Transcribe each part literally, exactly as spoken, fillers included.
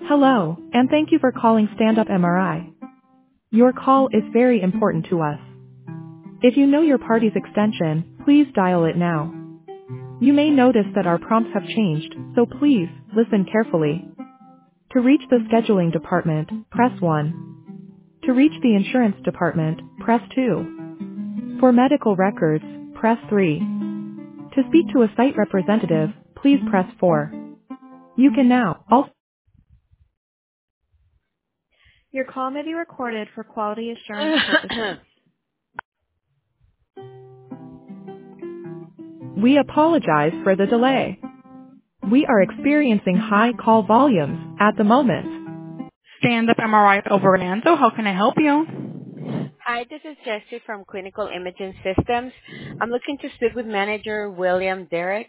Hello, and thank you for calling Stand Up M R I. Your call is very important to us. If you know your party's extension, please dial it now. You may notice that our prompts have changed, so please, listen carefully. To reach the scheduling department, press one. To reach the insurance department, press two. For medical records, press three. To speak to a site representative, please press four. You can now also. Your call may be recorded for quality assurance purposes. We apologize for the delay. We are experiencing high call volumes at the moment. Stand Up M R I over Orlando. How can I help you? Hi, this is Jessie from Clinical Imaging Systems. I'm looking to speak with manager William Derrick.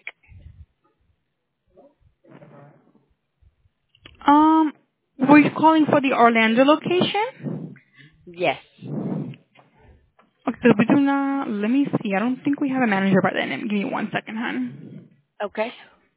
Um, were you calling for the Orlando location? Yes. Okay, we do not, let me see. I don't think we have a manager by that name. Give me one second, hon. Okay.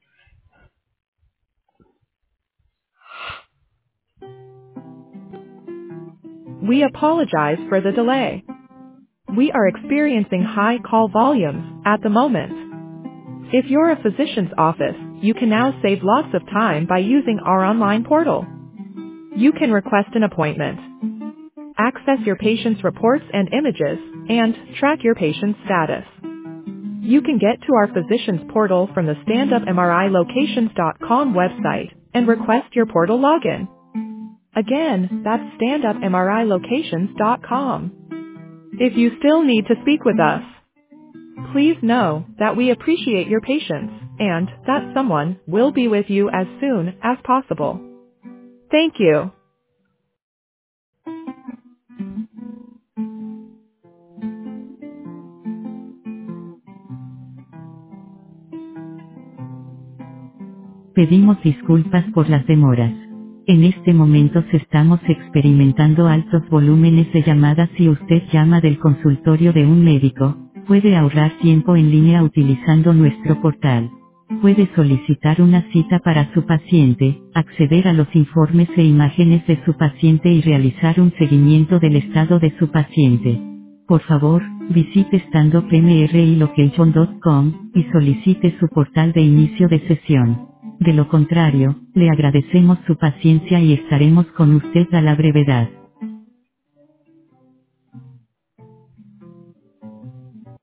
We apologize for the delay. We are experiencing high call volumes at the moment. If you're a physician's office, you can now save lots of time by using our online portal. You can request an appointment, access your patient's reports and images, and track your patient's status. You can get to our physician's portal from the stand up M R I locations dot com website and request your portal login. Again, that's stand up M R I locations dot com. If you still need to speak with us, please know that we appreciate your patience and that someone will be with you as soon as possible. Thank you. Pedimos disculpas por las demoras. En este momento estamos experimentando altos volúmenes de llamadas. Si usted llama del consultorio de un médico, puede ahorrar tiempo en línea utilizando nuestro portal. Puede solicitar una cita para su paciente, acceder a los informes e imágenes de su paciente y realizar un seguimiento del estado de su paciente. Por favor, visite stand up m r i location punto com y solicite su portal de inicio de sesión. De lo contrario, le agradecemos su paciencia y estaremos con usted a la brevedad.